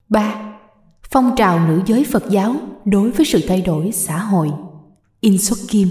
3. Phong trào nữ giới Phật giáo đối với sự thay đổi xã hội. In Xuất Kim.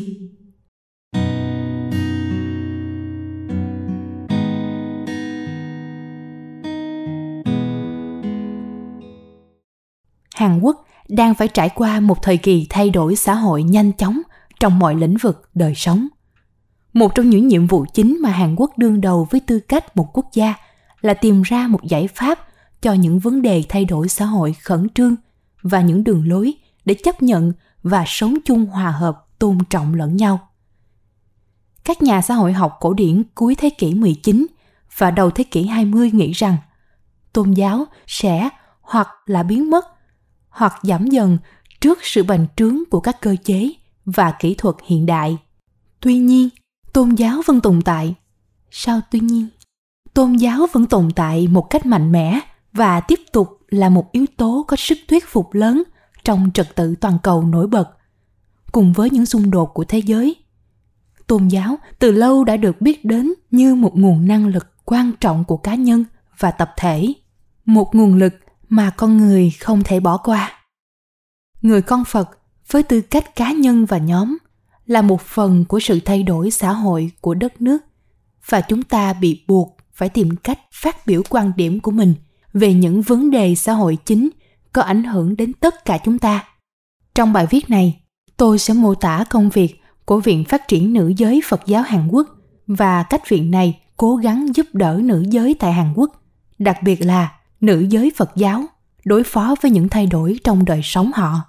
Hàn Quốc đang phải trải qua một thời kỳ thay đổi xã hội nhanh chóng trong mọi lĩnh vực đời sống. Một trong những nhiệm vụ chính mà Hàn Quốc đương đầu với tư cách một quốc gia là tìm ra một giải pháp cho những vấn đề thay đổi xã hội khẩn trương và những đường lối để chấp nhận và sống chung hòa hợp, tôn trọng lẫn nhau. Các nhà xã hội học cổ điển cuối thế kỷ 19 và đầu thế kỷ 20 nghĩ rằng tôn giáo sẽ hoặc là biến mất hoặc giảm dần trước sự bành trướng của các cơ chế và kỹ thuật hiện đại. Tuy nhiên, tôn giáo vẫn tồn tại. Sao tuy nhiên? Tôn giáo vẫn tồn tại một cách mạnh mẽ và tiếp tục là một yếu tố có sức thuyết phục lớn trong trật tự toàn cầu nổi bật. Cùng với những xung đột của thế giới, tôn giáo từ lâu đã được biết đến như một nguồn năng lực quan trọng của cá nhân và tập thể, một nguồn lực mà con người không thể bỏ qua. Người con Phật với tư cách cá nhân và nhóm là một phần của sự thay đổi xã hội của đất nước, và chúng ta bị buộc phải tìm cách phát biểu quan điểm của mình về những vấn đề xã hội chính có ảnh hưởng đến tất cả chúng ta. Trong bài viết này, tôi sẽ mô tả công việc của Viện Phát triển Nữ giới Phật giáo Hàn Quốc và cách viện này cố gắng giúp đỡ nữ giới tại Hàn Quốc, đặc biệt là nữ giới Phật giáo, đối phó với những thay đổi trong đời sống họ.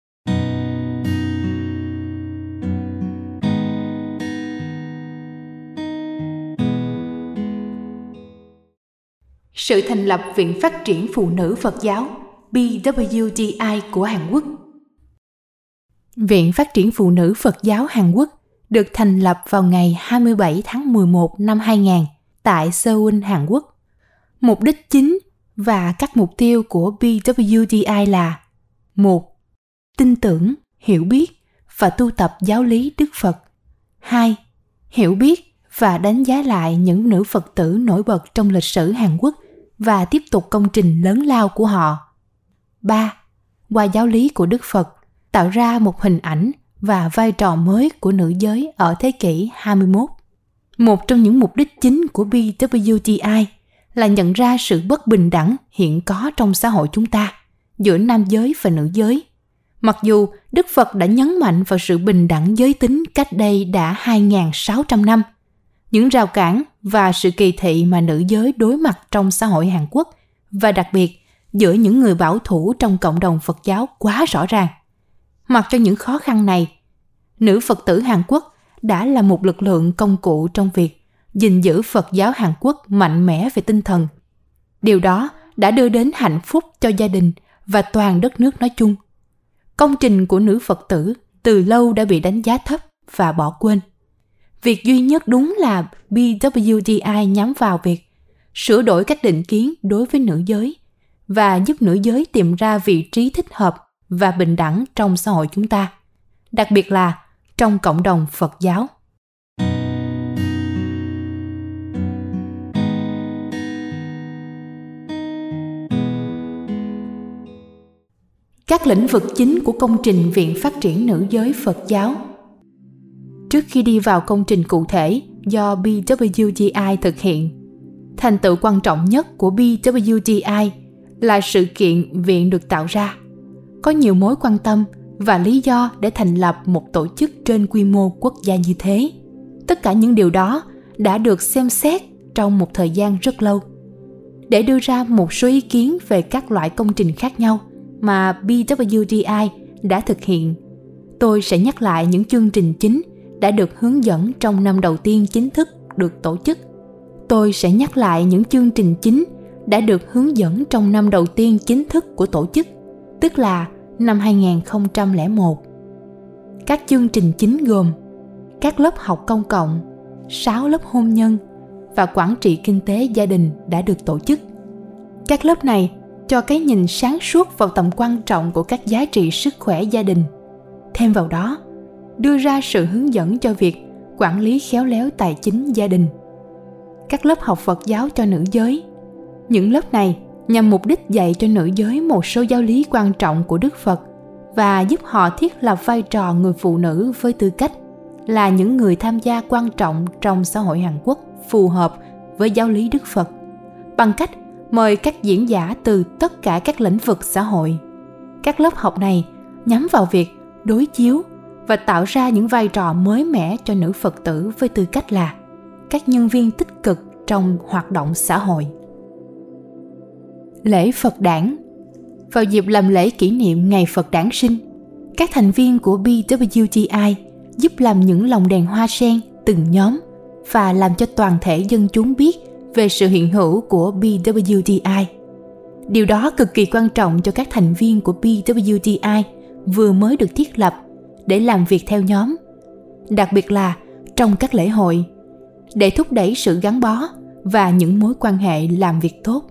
Sự thành lập Viện Phát triển Phụ nữ Phật giáo BWDI của Hàn Quốc. Viện Phát triển Phụ nữ Phật giáo Hàn Quốc được thành lập vào ngày 27 tháng 11 năm 2000 tại Seoul, Hàn Quốc. Mục đích chính và các mục tiêu của BWDI là: 1. Tin tưởng, hiểu biết và tu tập giáo lý Đức Phật. 2. Hiểu biết và đánh giá lại những nữ Phật tử nổi bật trong lịch sử Hàn Quốc và tiếp tục công trình lớn lao của họ. 3. Qua giáo lý của Đức Phật, tạo ra một hình ảnh và vai trò mới của nữ giới ở thế kỷ 21. Một trong những mục đích chính của BWDI là nhận ra sự bất bình đẳng hiện có trong xã hội chúng ta giữa nam giới và nữ giới. Mặc dù Đức Phật đã nhấn mạnh vào sự bình đẳng giới tính cách đây đã 2.600 năm, những rào cản và sự kỳ thị mà nữ giới đối mặt trong xã hội Hàn Quốc và đặc biệt giữa những người bảo thủ trong cộng đồng Phật giáo quá rõ ràng. Mặc cho những khó khăn này, nữ Phật tử Hàn Quốc đã là một lực lượng công cụ trong việc gìn giữ Phật giáo Hàn Quốc mạnh mẽ về tinh thần. Điều đó đã đưa đến hạnh phúc cho gia đình và toàn đất nước nói chung. Công trình của nữ Phật tử từ lâu đã bị đánh giá thấp và bỏ quên. Việc duy nhất đúng là BWDI nhắm vào việc sửa đổi các định kiến đối với nữ giới và giúp nữ giới tìm ra vị trí thích hợp và bình đẳng trong xã hội chúng ta, đặc biệt là trong cộng đồng Phật giáo. Các lĩnh vực chính của công trình Viện Phát triển Nữ giới Phật giáo. Trước khi đi vào công trình cụ thể do BWDI thực hiện, thành tựu quan trọng nhất của BWDI là sự kiện viện được tạo ra. Có nhiều mối quan tâm và lý do để thành lập một tổ chức trên quy mô quốc gia như thế. Tất cả những điều đó đã được xem xét trong một thời gian rất lâu. Để đưa ra một số ý kiến về các loại công trình khác nhau mà BWDI đã thực hiện, tôi sẽ nhắc lại những chương trình chính đã được hướng dẫn trong năm đầu tiên chính thức được tổ chức. Của tổ chức, tức là năm 2001. Các chương trình chính gồm các lớp học công cộng, 6 lớp hôn nhân và quản trị kinh tế gia đình đã được tổ chức. Các lớp này cho cái nhìn sáng suốt vào tầm quan trọng của các giá trị sức khỏe gia đình. Thêm vào đó, đưa ra sự hướng dẫn cho việc quản lý khéo léo tài chính gia đình. Các lớp học Phật giáo cho nữ giới. Những lớp này nhằm mục đích dạy cho nữ giới một số giáo lý quan trọng của Đức Phật và giúp họ thiết lập vai trò người phụ nữ với tư cách là những người tham gia quan trọng trong xã hội Hàn Quốc phù hợp với giáo lý Đức Phật, bằng cách mời các diễn giả từ tất cả các lĩnh vực xã hội. Các lớp học này nhắm vào việc đối chiếu và tạo ra những vai trò mới mẻ cho nữ Phật tử với tư cách là các nhân viên tích cực trong hoạt động xã hội. Lễ Phật đản. Vào dịp làm lễ kỷ niệm Ngày Phật đản sinh, các thành viên của BWTI giúp làm những lồng đèn hoa sen từng nhóm và làm cho toàn thể dân chúng biết về sự hiện hữu của BWTI. Điều đó cực kỳ quan trọng cho các thành viên của BWTI vừa mới được thiết lập để làm việc theo nhóm, đặc biệt là trong các lễ hội, để thúc đẩy sự gắn bó và những mối quan hệ làm việc tốt.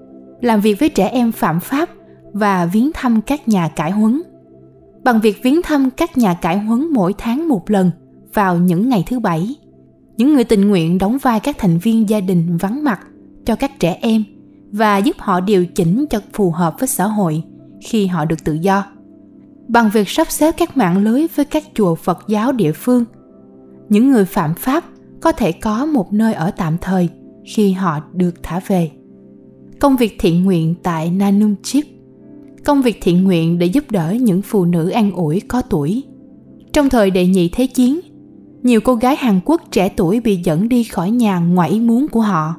Làm việc với trẻ em phạm pháp và viếng thăm các nhà cải huấn. Bằng việc viếng thăm các nhà cải huấn mỗi tháng một lần vào những ngày thứ Bảy, những người tình nguyện đóng vai các thành viên gia đình vắng mặt cho các trẻ em và giúp họ điều chỉnh cho phù hợp với xã hội khi họ được tự do. Bằng việc sắp xếp các mạng lưới với các chùa Phật giáo địa phương, những người phạm pháp có thể có một nơi ở tạm thời khi họ được thả về. Công việc thiện nguyện tại Nanum Chip. Công việc thiện nguyện để giúp đỡ những phụ nữ an ủi có tuổi. Trong thời Đệ Nhị Thế Chiến, nhiều cô gái Hàn Quốc trẻ tuổi bị dẫn đi khỏi nhà ngoài ý muốn của họ.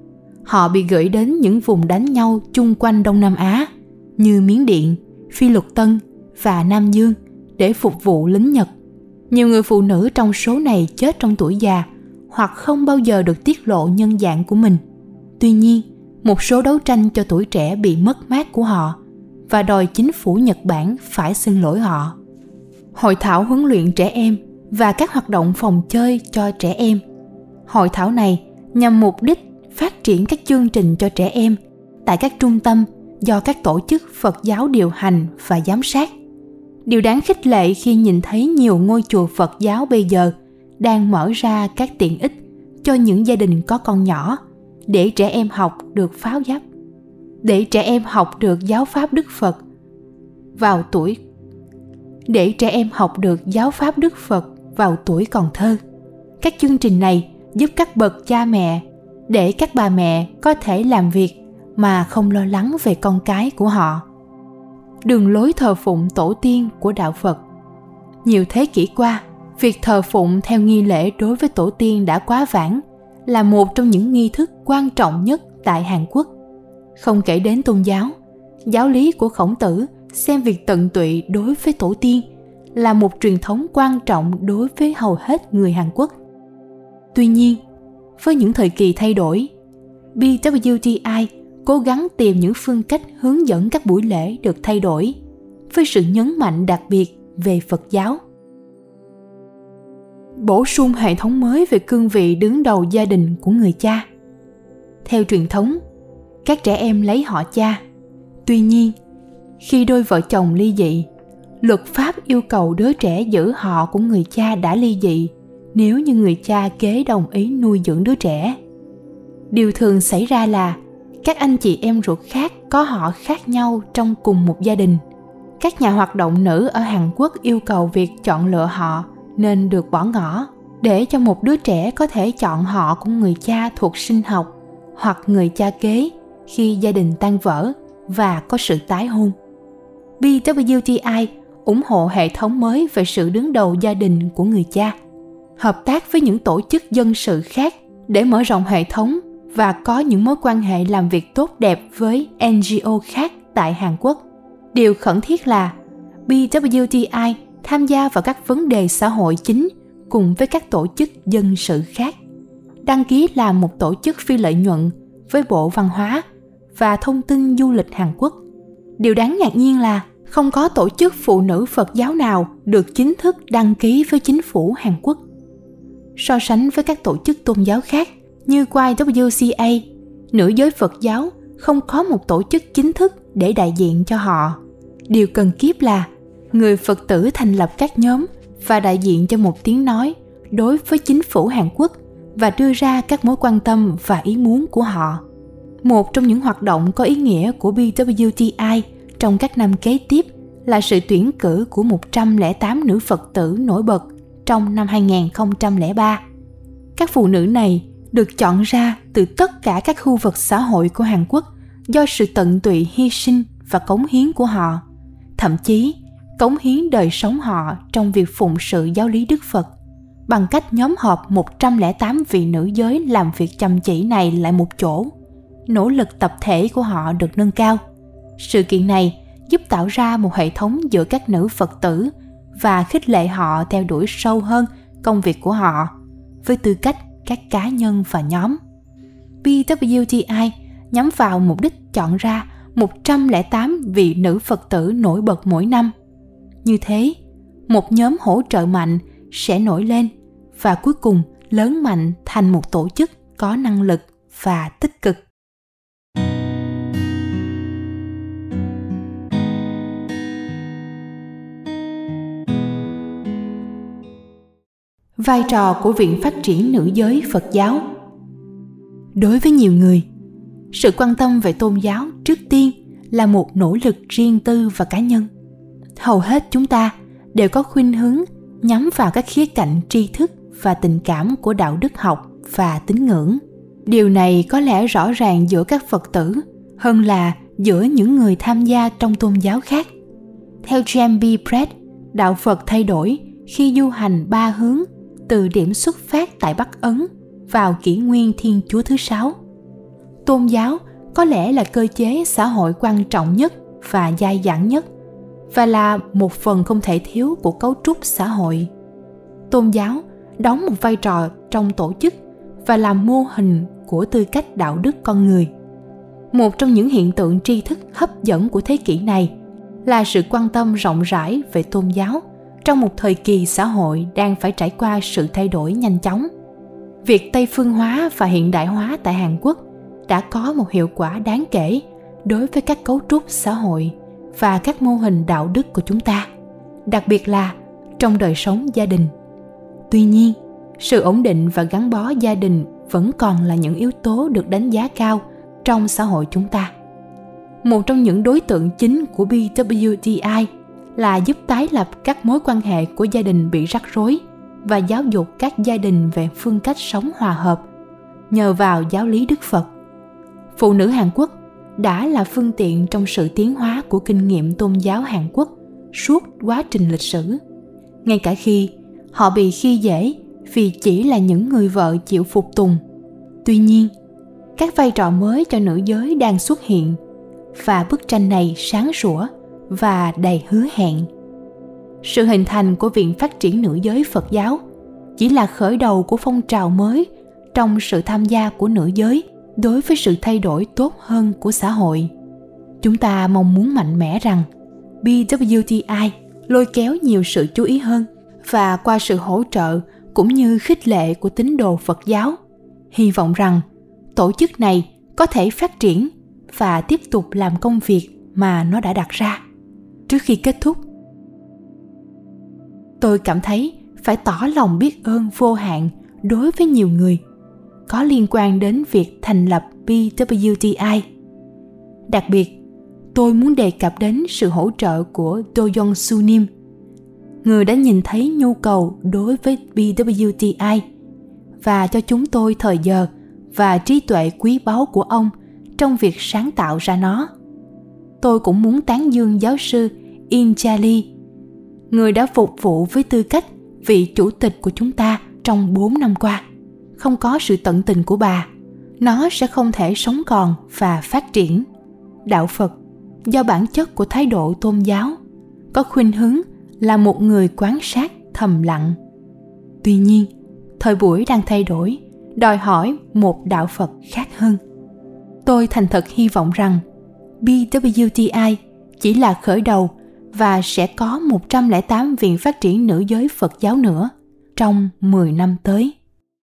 Họ bị gửi đến những vùng đánh nhau chung quanh Đông Nam Á như Miến Điện, Phi Lục Tân và Nam Dương để phục vụ lính Nhật. Nhiều người phụ nữ trong số này chết trong tuổi già hoặc không bao giờ được tiết lộ nhân dạng của mình. Tuy nhiên, một số đấu tranh cho tuổi trẻ bị mất mát của họ và đòi chính phủ Nhật Bản phải xin lỗi họ. Hội thảo huấn luyện trẻ em và các hoạt động phòng chơi cho trẻ em. Hội thảo này nhằm mục đích phát triển các chương trình cho trẻ em tại các trung tâm do các tổ chức Phật giáo điều hành và giám sát. Điều đáng khích lệ khi nhìn thấy nhiều ngôi chùa Phật giáo bây giờ đang mở ra các tiện ích cho những gia đình có con nhỏ để trẻ em học được giáo pháp Đức Phật vào tuổi còn thơ. Các chương trình này giúp các bậc cha mẹ để các bà mẹ có thể làm việc mà không lo lắng về con cái của họ. Đường lối thờ phụng tổ tiên của đạo Phật. Nhiều thế kỷ qua, việc thờ phụng theo nghi lễ đối với tổ tiên đã quá vãng, là một trong những nghi thức quan trọng nhất tại Hàn Quốc. Không kể đến tôn giáo, giáo lý của Khổng Tử xem việc tận tụy đối với tổ tiên là một truyền thống quan trọng đối với hầu hết người Hàn Quốc. Tuy nhiên, với những thời kỳ thay đổi, BWTI cố gắng tìm những phương cách hướng dẫn các buổi lễ được thay đổi, với sự nhấn mạnh đặc biệt về Phật giáo. Bổ sung hệ thống mới về cương vị đứng đầu gia đình của người cha. Theo truyền thống, các trẻ em lấy họ cha. Tuy nhiên, khi đôi vợ chồng ly dị, luật pháp yêu cầu đứa trẻ giữ họ của người cha đã ly dị nếu như người cha kế đồng ý nuôi dưỡng đứa trẻ. Điều thường xảy ra là các anh chị em ruột khác có họ khác nhau trong cùng một gia đình. Các nhà hoạt động nữ ở Hàn Quốc yêu cầu việc chọn lựa họ nên được bỏ ngỏ để cho một đứa trẻ có thể chọn họ của người cha thuộc sinh học hoặc người cha kế khi gia đình tan vỡ và có sự tái hôn. BWTI ủng hộ hệ thống mới về sự đứng đầu gia đình của người cha, hợp tác với những tổ chức dân sự khác để mở rộng hệ thống và có những mối quan hệ làm việc tốt đẹp với NGO khác tại Hàn Quốc. Điều khẩn thiết là BWTI tham gia vào các vấn đề xã hội chính cùng với các tổ chức dân sự khác. Đăng ký làm một tổ chức phi lợi nhuận với Bộ Văn hóa và Thông tin Du lịch Hàn Quốc. Điều đáng ngạc nhiên là không có tổ chức phụ nữ Phật giáo nào được chính thức đăng ký với chính phủ Hàn Quốc. So sánh với các tổ chức tôn giáo khác như YWCA, nữ giới Phật giáo không có một tổ chức chính thức để đại diện cho họ. Điều cần kiếp là người Phật tử thành lập các nhóm và đại diện cho một tiếng nói đối với chính phủ Hàn Quốc và đưa ra các mối quan tâm và ý muốn của họ. Một trong những hoạt động có ý nghĩa của BWTI trong các năm kế tiếp là sự tuyển cử của 108 nữ Phật tử nổi bật trong năm 2003. Các phụ nữ này được chọn ra từ tất cả các khu vực xã hội của Hàn Quốc do sự tận tụy hy sinh và cống hiến của họ, thậm chí cống hiến đời sống họ trong việc phụng sự giáo lý Đức Phật. Bằng cách nhóm họp 108 vị nữ giới làm việc chăm chỉ này lại một chỗ, nỗ lực tập thể của họ được nâng cao. Sự kiện này giúp tạo ra một hệ thống giữa các nữ Phật tử và khích lệ họ theo đuổi sâu hơn công việc của họ với tư cách các cá nhân và nhóm. BWTI nhắm vào mục đích chọn ra 108 vị nữ Phật tử nổi bật mỗi năm. Như thế, một nhóm hỗ trợ mạnh sẽ nổi lên và cuối cùng lớn mạnh thành một tổ chức có năng lực và tích cực. Vai trò của Viện Phát triển Nữ giới Phật giáo. Đối với nhiều người, sự quan tâm về tôn giáo trước tiên là một nỗ lực riêng tư và cá nhân. Hầu hết chúng ta đều có khuynh hướng nhắm vào các khía cạnh tri thức và tình cảm của đạo đức học và tín ngưỡng. Điều này có lẽ rõ ràng giữa các Phật tử hơn là giữa những người tham gia trong tôn giáo khác. Theo James B. Pratt, đạo Phật thay đổi khi du hành ba hướng từ điểm xuất phát tại Bắc Ấn vào kỷ nguyên Thiên Chúa thứ 6. Tôn giáo có lẽ là cơ chế xã hội quan trọng nhất và dai dẳng nhất và là một phần không thể thiếu của cấu trúc xã hội. Tôn giáo đóng một vai trò trong tổ chức và làm mô hình của tư cách đạo đức con người. Một trong những hiện tượng tri thức hấp dẫn của thế kỷ này là sự quan tâm rộng rãi về tôn giáo trong một thời kỳ xã hội đang phải trải qua sự thay đổi nhanh chóng. Việc Tây phương hóa và hiện đại hóa tại Hàn Quốc đã có một hiệu quả đáng kể đối với các cấu trúc xã hội và các mô hình đạo đức của chúng ta, đặc biệt là trong đời sống gia đình. Tuy nhiên, sự ổn định và gắn bó gia đình vẫn còn là những yếu tố được đánh giá cao trong xã hội chúng ta. Một trong những đối tượng chính của BWTI là giúp tái lập các mối quan hệ của gia đình bị rắc rối và giáo dục các gia đình về phương cách sống hòa hợp nhờ vào giáo lý Đức Phật. Phụ nữ Hàn Quốc đã là phương tiện trong sự tiến hóa của kinh nghiệm tôn giáo Hàn Quốc suốt quá trình lịch sử. Ngay cả khi họ bị khi dễ vì chỉ là những người vợ chịu phục tùng. Tuy nhiên, các vai trò mới cho nữ giới đang xuất hiện và bức tranh này sáng sủa và đầy hứa hẹn. Sự hình thành của Viện Phát triển Nữ giới Phật giáo chỉ là khởi đầu của phong trào mới trong sự tham gia của nữ giới đối với sự thay đổi tốt hơn của xã hội. Chúng ta mong muốn mạnh mẽ rằng BWTI lôi kéo nhiều sự chú ý hơn và qua sự hỗ trợ cũng như khích lệ của tín đồ Phật giáo, hy vọng rằng tổ chức này có thể phát triển và tiếp tục làm công việc mà nó đã đặt ra. Trước khi kết thúc, tôi cảm thấy phải tỏ lòng biết ơn vô hạn đối với nhiều người có liên quan đến việc thành lập BWTI. Đặc biệt, tôi muốn đề cập đến sự hỗ trợ của Do Young Sunim, người đã nhìn thấy nhu cầu đối với BWTI và cho chúng tôi thời giờ và trí tuệ quý báu của ông trong việc sáng tạo ra nó. Tôi cũng muốn tán dương giáo sư In Chali, người đã phục vụ với tư cách vị chủ tịch của chúng ta trong 4 năm qua. Không có sự tận tình của bà, nó sẽ không thể sống còn và phát triển. Đạo Phật, do bản chất của thái độ tôn giáo, có khuynh hướng là một người quan sát thầm lặng. Tuy nhiên, thời buổi đang thay đổi, đòi hỏi một đạo Phật khác hơn. Tôi thành thật hy vọng rằng BWTI chỉ là khởi đầu và sẽ có 108 viện phát triển nữ giới Phật giáo nữa trong 10 năm tới.